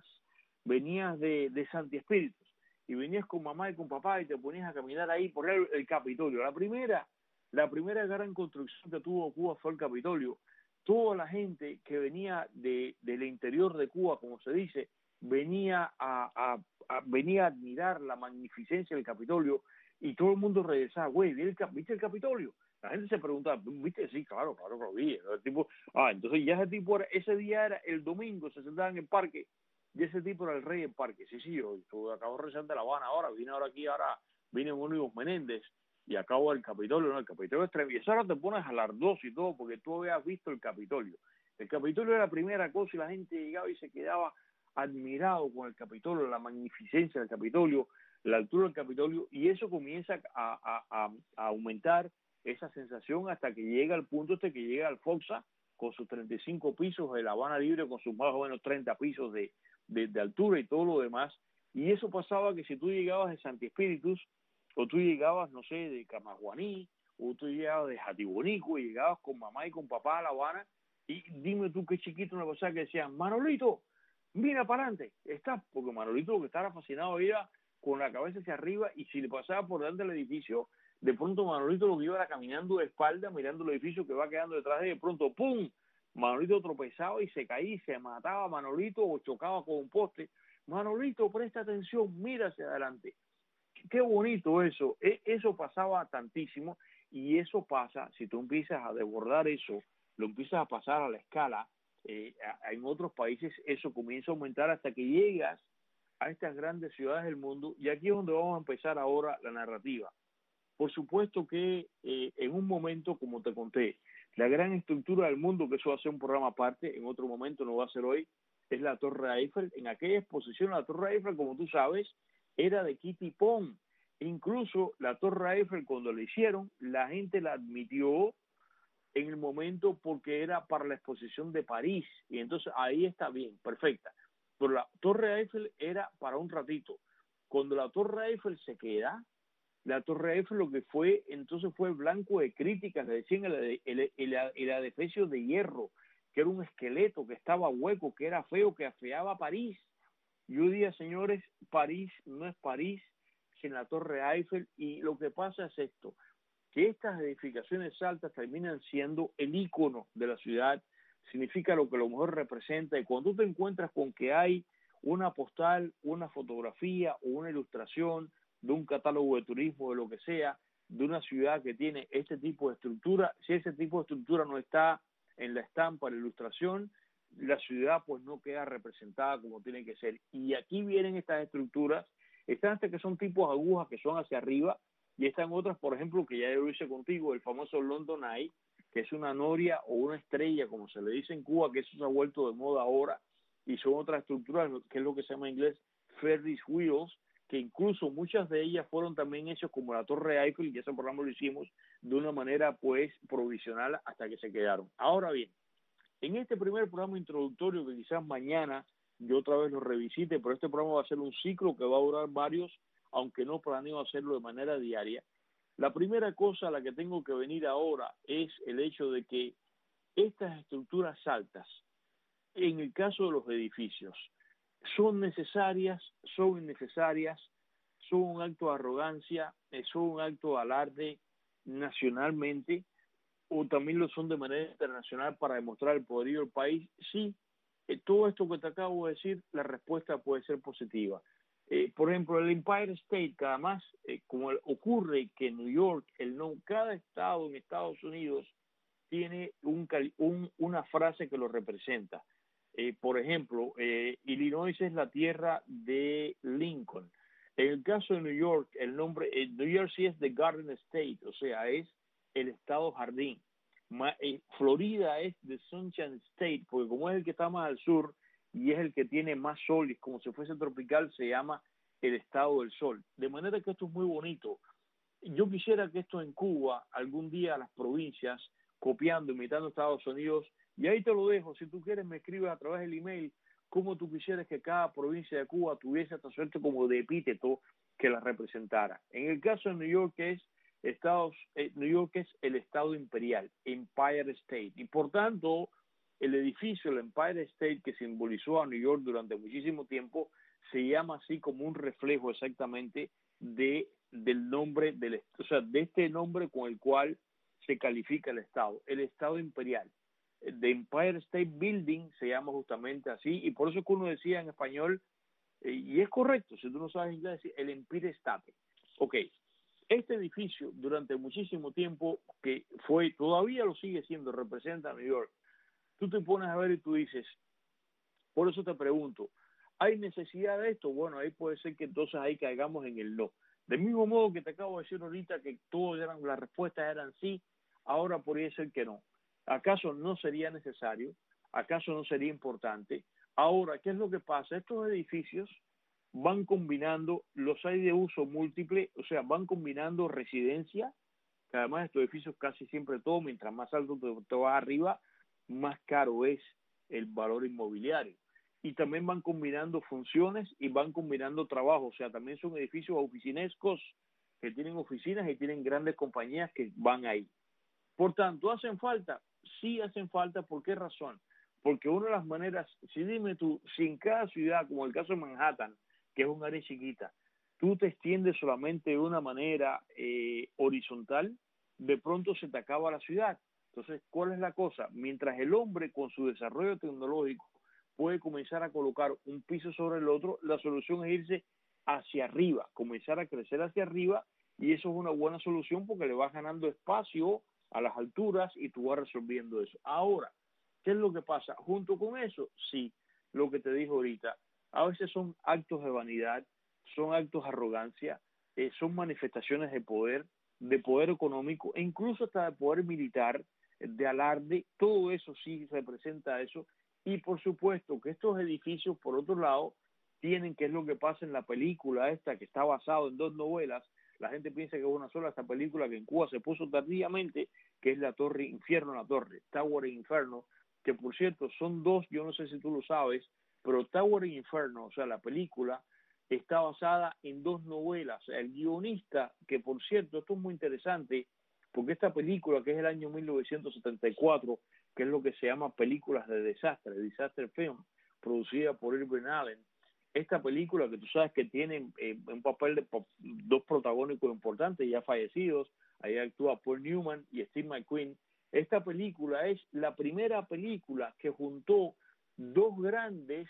Venías de Santi Espíritus y venías con mamá y con papá y te ponías a caminar ahí por el Capitolio. La primera gran construcción que tuvo Cuba fue el Capitolio. Toda la gente que venía del interior de Cuba, como se dice, venía a admirar la magnificencia del Capitolio, y todo el mundo regresaba, güey, ¿viste el Capitolio? La gente se preguntaba, ¿viste? Sí, claro que lo vi. El tipo, entonces ya ese día era el domingo, se sentaba en el parque, y ese tipo era el rey del parque. Sí, yo acabo de regresar de La Habana vine en Únibus Menéndez, y acabo del Capitolio, ¿no? El Capitolio es tremendo. Y eso ahora te pones a alardoso y todo, porque tú habías visto el Capitolio. El Capitolio era la primera cosa, y la gente llegaba y se quedaba admirado con el Capitolio, la magnificencia del Capitolio, la altura del Capitolio, y eso comienza a aumentar esa sensación hasta que llega al punto que llega al Foxa con sus 35 pisos, de La Habana Libre con sus más o menos 30 pisos de altura y todo lo demás. Y eso pasaba que si tú llegabas de Santi Espíritus, o tú llegabas, no sé, de Camaguaní, o tú llegabas de Jatibonico y llegabas con mamá y con papá a La Habana, y dime tú qué chiquito una cosa que decían, Manolito, mira para adelante, porque Manolito lo que estaba fascinado era con la cabeza hacia arriba, y si le pasaba por delante del edificio, de pronto Manolito lo que iba era caminando de espalda, mirando el edificio que va quedando detrás de él, de pronto, ¡pum!, Manolito tropezaba y se caía y se mataba Manolito, o chocaba con un poste. Manolito, presta atención, mira hacia adelante. Qué bonito eso. Eso pasaba tantísimo, y eso pasa, si tú empiezas a desbordar eso, lo empiezas a pasar a la escala, en otros países eso comienza a aumentar hasta que llegas a estas grandes ciudades del mundo, y aquí es donde vamos a empezar ahora la narrativa. Por supuesto que en un momento, como te conté, la gran estructura del mundo, que eso va a ser un programa aparte, en otro momento, no va a ser hoy, es la Torre Eiffel. En aquella exposición, la Torre Eiffel, como tú sabes, era de Kitty Pong. Incluso la Torre Eiffel, cuando la hicieron, la gente la admitió en el momento porque era para la exposición de París, y entonces ahí está bien, perfecta. Pero la Torre Eiffel era para un ratito. Cuando la Torre Eiffel se queda, la Torre Eiffel lo que fue, entonces fue blanco de críticas, le decían el adefesio de hierro, que era un esqueleto, que estaba hueco, que era feo, que afeaba París. Y hoy día, señores, París no es París sin la Torre Eiffel, y lo que pasa es esto, que estas edificaciones altas terminan siendo el ícono de la ciudad, significa lo que a lo mejor representa, y cuando tú te encuentras con que hay una postal, una fotografía o una ilustración de un catálogo de turismo, de lo que sea, de una ciudad que tiene este tipo de estructura. Si ese tipo de estructura no está en la estampa, en la ilustración, la ciudad pues no queda representada como tiene que ser. Y aquí vienen estas estructuras, están estas que son tipos agujas que son hacia arriba, y están otras, por ejemplo, que ya yo hice contigo, el famoso London Eye, que es una noria o una estrella, como se le dice en Cuba, que eso se ha vuelto de moda ahora, y son otras estructuras, que es lo que se llama en inglés Ferris Wheels, que incluso muchas de ellas fueron también hechas como la Torre Eiffel, y ese programa lo hicimos de una manera pues provisional hasta que se quedaron. Ahora bien, en este primer programa introductorio, que quizás mañana yo otra vez lo revisite, pero este programa va a ser un ciclo que va a durar varios, aunque no planeo hacerlo de manera diaria. La primera cosa a la que tengo que venir ahora es el hecho de que estas estructuras altas, en el caso de los edificios, son necesarias, son innecesarias, son un acto de arrogancia, son un acto de alarde nacionalmente, o también lo son de manera internacional para demostrar el poderío del país. Sí, todo esto que te acabo de decir, la respuesta puede ser positiva. Por ejemplo, el Empire State, que además, como ocurre que en New York, cada estado en Estados Unidos tiene una frase que lo representa. Por ejemplo, Illinois es la tierra de Lincoln. En el caso de New York, el nombre, New Jersey es the Garden State, o sea, es el estado jardín. Florida es the Sunshine State, porque como es el que está más al sur y es el que tiene más sol, y como si fuese tropical, se llama el estado del sol. De manera que esto es muy bonito. Yo quisiera que esto en Cuba, algún día las provincias, copiando, imitando a Estados Unidos, y ahí te lo dejo, si tú quieres me escribes a través del email cómo tú quisieras que cada provincia de Cuba tuviese esta suerte como de epíteto que la representara. En el caso de New York New York es el estado imperial, Empire State, y por tanto el edificio, el Empire State, que simbolizó a New York durante muchísimo tiempo, se llama así como un reflejo exactamente del nombre, o sea, de este nombre con el cual se califica el estado imperial. The Empire State Building se llama justamente así, y por eso es que uno decía en español, y es correcto, si tú no sabes inglés, el Empire State. Ok, este edificio durante muchísimo tiempo, que todavía lo sigue siendo, representa a New York. Tú te pones a ver y tú dices, por eso te pregunto, ¿hay necesidad de esto? Bueno, ahí puede ser que entonces ahí caigamos en el no. Del mismo modo que te acabo de decir ahorita que las respuestas eran sí, ahora podría ser que no. ¿Acaso no sería necesario? ¿Acaso no sería importante? Ahora, ¿qué es lo que pasa? Estos edificios van combinando, los hay de uso múltiple, o sea, van combinando residencia, que además estos edificios casi siempre todo, mientras más alto te vas arriba, más caro es el valor inmobiliario. Y también van combinando funciones y van combinando trabajo, o sea, también son edificios oficinescos que tienen oficinas y tienen grandes compañías que van ahí. Por tanto, ¿hacen falta? Sí hacen falta. ¿Por qué razón? Porque una de las maneras, si dime tú, si en cada ciudad, como el caso de Manhattan, que es un área chiquita, tú te extiendes solamente de una manera horizontal, de pronto se te acaba la ciudad. Entonces, ¿cuál es la cosa? Mientras el hombre con su desarrollo tecnológico puede comenzar a colocar un piso sobre el otro, la solución es irse hacia arriba, comenzar a crecer hacia arriba, y eso es una buena solución porque le vas ganando espacio a las alturas y tú vas resolviendo eso. Ahora, ¿qué es lo que pasa? Junto con eso, sí, lo que te dijo ahorita, a veces son actos de vanidad, son actos de arrogancia, son manifestaciones de poder económico e incluso hasta de poder militar, de alarde. Todo eso sí representa eso. Y por supuesto que estos edificios, por otro lado, tienen, que es lo que pasa en la película esta, que está basado en 2 novelas. La gente piensa que es una sola esta película, que en Cuba se puso tardíamente, que es la Torre Infierno, la Torre, Tower e Inferno, que por cierto son 2, yo no sé si tú lo sabes, pero Tower e Inferno, o sea, la película, está basada en 2 novelas. El guionista, que por cierto, esto es muy interesante, porque esta película, que es el año 1974, que es lo que se llama películas de desastre, disaster film, producida por Irving Allen, esta película que tú sabes que tiene un papel de 2 protagónicos importantes ya fallecidos, ahí actúa Paul Newman y Steve McQueen. Esta película es la primera película que juntó 2 grandes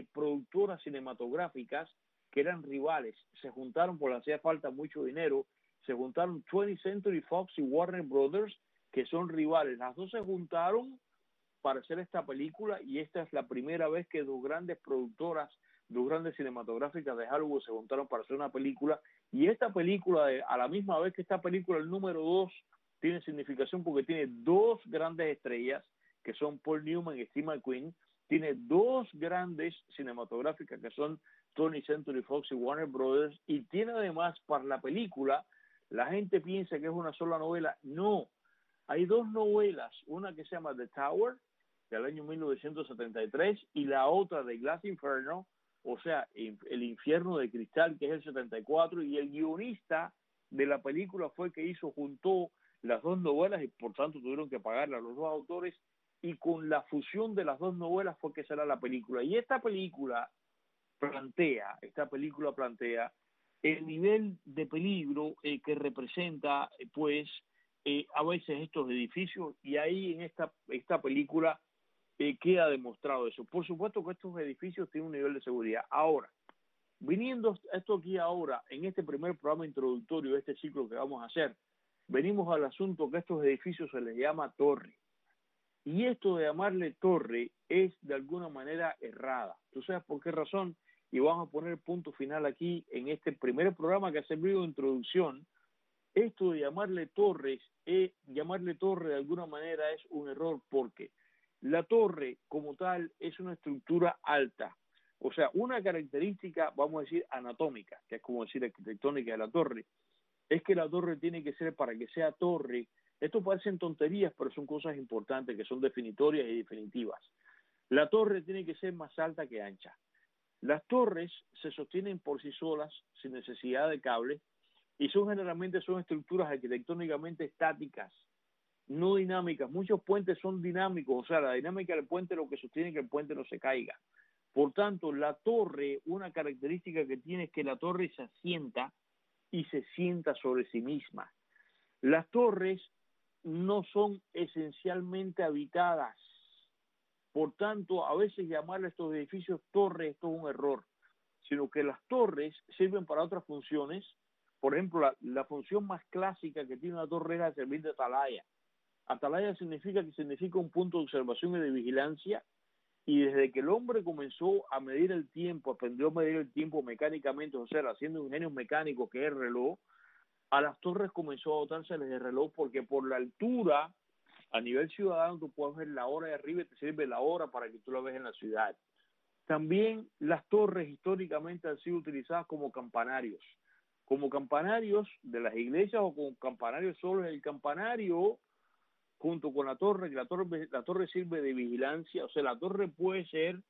productoras cinematográficas que eran rivales, se juntaron porque hacía falta mucho dinero, se juntaron 20th Century Fox y Warner Brothers, que son rivales. Las dos se juntaron para hacer esta película y esta es la primera vez que dos grandes productoras, dos grandes cinematográficas de Hollywood se juntaron para hacer una película. Y esta película, a la misma vez que esta película, el número 2, tiene significación porque tiene dos grandes estrellas, que son Paul Newman y Steve McQueen. Tiene dos grandes cinematográficas, que son 20th Century Fox y Warner Brothers. Y tiene además, para la película, la gente piensa que es una sola novela. No, hay dos novelas, una que se llama The Tower, del año 1973, y la otra de Glass Inferno, o sea, El infierno de cristal, que es el 74, y el guionista de la película fue el que juntó las dos novelas y por tanto tuvieron que pagarle a los dos autores, y con la fusión de las dos novelas fue que será la película. Y esta película plantea el nivel de peligro que representa, pues, a veces estos edificios, y ahí en esta película queda demostrado eso. Por supuesto que estos edificios tienen un nivel de seguridad. Ahora, viniendo esto aquí ahora, en este primer programa introductorio de este ciclo que vamos a hacer, venimos al asunto que a estos edificios se les llama torre. Y esto de llamarle torre es de alguna manera errada. ¿Tú sabes por qué razón? Y vamos a poner punto final aquí en este primer programa que ha servido de introducción. Esto de llamarle torre de alguna manera es un error, porque la torre como tal es una estructura alta. O sea, una característica, vamos a decir, anatómica, que es como decir arquitectónica de la torre, es que la torre tiene que ser, para que sea torre, esto parecen tonterías, pero son cosas importantes que son definitorias y definitivas. La torre tiene que ser más alta que ancha. Las torres se sostienen por sí solas, sin necesidad de cable, y generalmente estructuras arquitectónicamente estáticas, no dinámicas. Muchos puentes son dinámicos, o sea, la dinámica del puente es lo que sostiene que el puente no se caiga. Por tanto, la torre, una característica que tiene es que la torre se asienta y se sienta sobre sí misma. Las torres no son esencialmente habitadas. Por tanto, a veces llamarle a estos edificios torres, esto es un error, sino que las torres sirven para otras funciones. Por ejemplo, la función más clásica que tiene una torre es servir de atalaya. Atalaya significa un punto de observación y de vigilancia, y desde que el hombre comenzó a medir el tiempo, aprendió a medir el tiempo mecánicamente, o sea, haciendo ingenios mecánicos que es el reloj, a las torres comenzó a dotárseles de reloj, porque por la altura, a nivel ciudadano, tú puedes ver la hora de arriba y te sirve la hora para que tú la veas en la ciudad. También las torres históricamente han sido utilizadas como campanarios de las iglesias o como campanarios solos. El campanario junto con la torre, que la torre sirve de vigilancia, o sea, la torre puede ser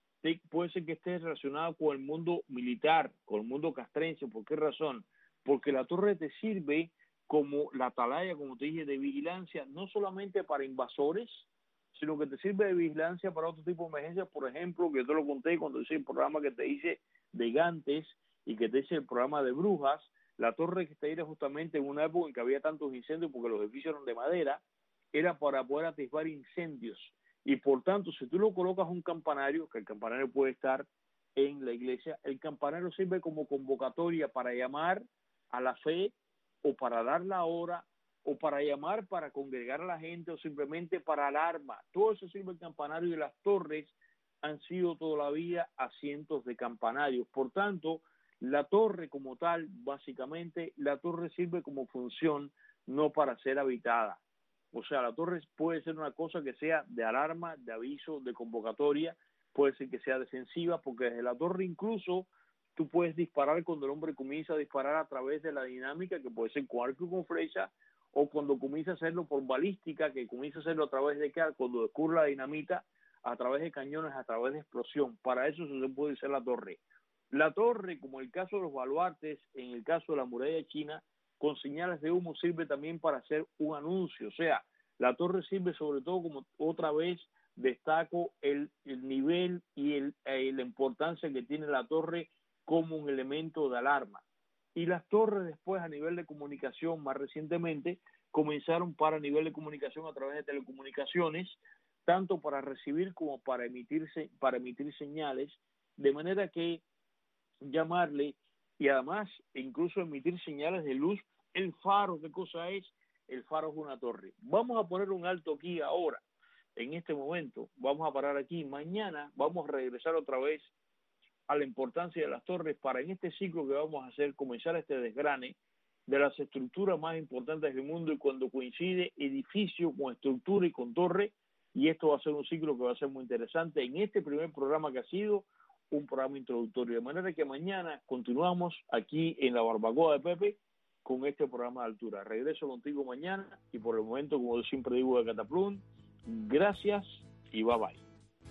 que esté relacionada con el mundo militar, con el mundo castrense. ¿Por qué razón? Porque la torre te sirve como la atalaya, como te dije, de vigilancia, no solamente para invasores, sino que te sirve de vigilancia para otro tipo de emergencias. Por ejemplo, que yo te lo conté cuando hice el programa que te hice de Gantes y que te hice el programa de brujas, la torre que te era justamente en una época en que había tantos incendios porque los edificios eran de madera, era para poder atisbar incendios. Y por tanto, si tú lo colocas un campanario, que el campanario puede estar en la iglesia, el campanario sirve como convocatoria para llamar a la fe, o para dar la hora, o para llamar para congregar a la gente, o simplemente para alarma. Todo eso sirve el campanario, y las torres han sido toda la vida asientos de campanarios. Por tanto, la torre como tal, básicamente, la torre sirve como función, no para ser habitada. O sea, la torre puede ser una cosa que sea de alarma, de aviso, de convocatoria, puede ser que sea defensiva, porque desde la torre incluso tú puedes disparar cuando el hombre comienza a disparar a través de la dinámica, que puede ser con arco y con flecha, o cuando comienza a hacerlo por balística, que comienza a hacerlo a través de cuando descubre la dinamita, a través de cañones, a través de explosión. Para eso se puede usar la torre. La torre, como el caso de los baluartes, en el caso de la muralla china, con señales de humo, sirve también para hacer un anuncio. O sea, la torre sirve sobre todo, como otra vez destaco el nivel y la importancia que tiene la torre como un elemento de alarma. Y las torres después, a nivel de comunicación, más recientemente, comenzaron para nivel de comunicación a través de telecomunicaciones, tanto para recibir como para emitir señales, de manera que llamarle, y además incluso emitir señales de luz El faro, ¿qué cosa es? El faro es una torre. Vamos a poner un alto aquí ahora, en este momento. Vamos a parar aquí. Mañana vamos a regresar otra vez a la importancia de las torres para en este ciclo que vamos a hacer comenzar este desgrane de las estructuras más importantes del mundo y cuando coincide edificio con estructura y con torre, y esto va a ser un ciclo que va a ser muy interesante en este primer programa que ha sido un programa introductorio, de manera que mañana continuamos aquí en la Barbacoa de Pepe con este programa de altura. Regreso contigo mañana y por el momento, como yo siempre digo de Cataplum, gracias y bye bye.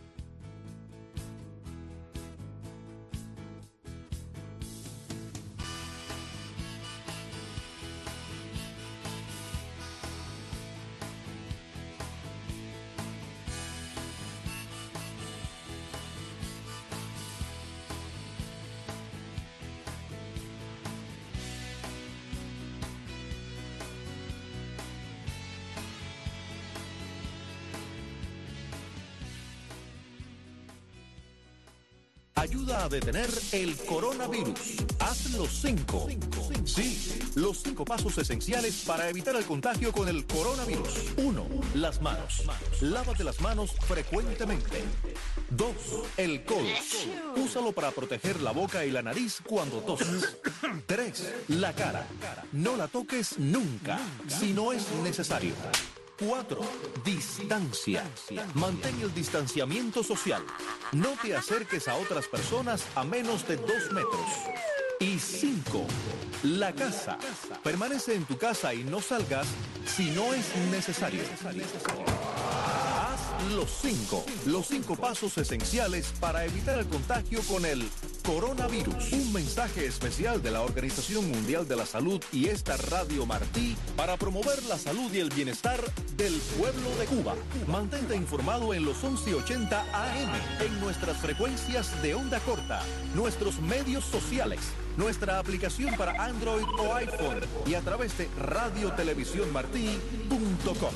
Ayuda a detener el coronavirus. Haz los 5. Sí, los 5 pasos esenciales para evitar el contagio con el coronavirus. 1. Las manos. Lávate las manos frecuentemente. 2. El codo. Úsalo para proteger la boca y la nariz cuando toses. 3. La cara. No la toques nunca, si no es necesario. 4. Distancia. Mantén el distanciamiento social. No te acerques a otras personas a menos de 2 metros. Y 5. La casa. Permanece en tu casa y no salgas si no es necesario. Haz los 5. Los 5 pasos esenciales para evitar el contagio con el coronavirus. Un mensaje especial de la Organización Mundial de la Salud y esta Radio Martí para promover la salud y el bienestar del pueblo de Cuba. Mantente informado en los 1180 AM, en nuestras frecuencias de onda corta, nuestros medios sociales, nuestra aplicación para Android o iPhone y a través de radiotelevisiónmartí.com.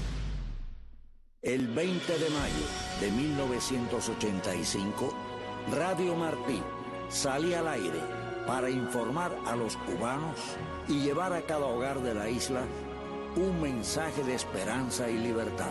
El 20 de mayo de 1985, Radio Martí salía al aire para informar a los cubanos y llevar a cada hogar de la isla un mensaje de esperanza y libertad.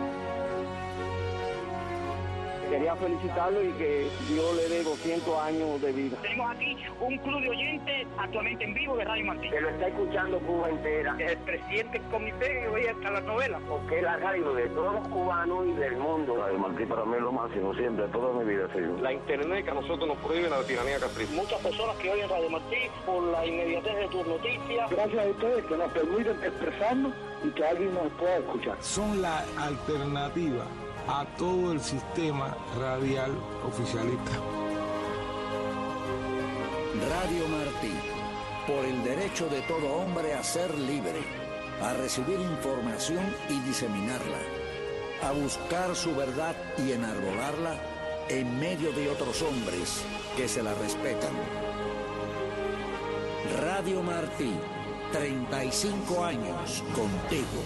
Quería felicitarlo y que Dios le dé 200 años de vida. Tenemos aquí un club de oyentes actualmente en vivo de Radio Martí. Que lo está escuchando Cuba entera. El presidente del comité oye hasta las novelas. Porque es la radio de todos los cubanos y del mundo. Radio Martí para mí es lo máximo, siempre, toda mi vida ha sido. La internet que a nosotros nos prohíbe la tiranía caprichosa. Muchas personas que oyen Radio Martí por la inmediatez de tus noticias. Gracias a ustedes que nos permiten expresarnos y que alguien nos pueda escuchar. Son la alternativa a todo el sistema radial oficialista. Radio Martí, por el derecho de todo hombre a ser libre, a recibir información y diseminarla, a buscar su verdad y enarbolarla en medio de otros hombres que se la respetan. Radio Martí, 35 años contigo.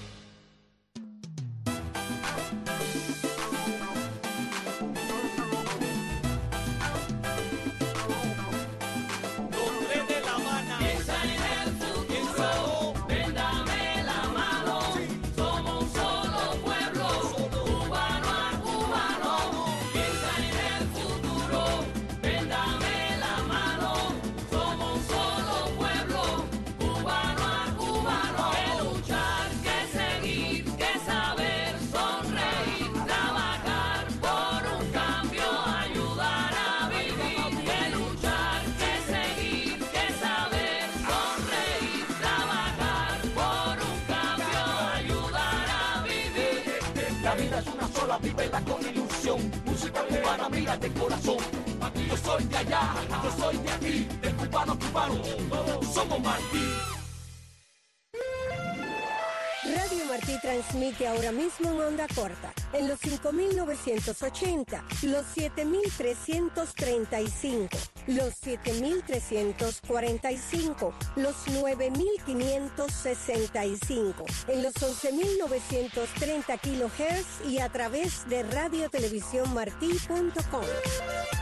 Vívela con ilusión, música cubana, mira de corazón. Aquí yo soy de allá, yo soy de aquí, de cubano a cubano, todos somos Martí. Radio Martí transmite ahora mismo en onda corta, en los 5.980, los 7.335, los 7.345, los 9.565, en los 11.930 kHz y a través de radiotelevisiónmartí.com.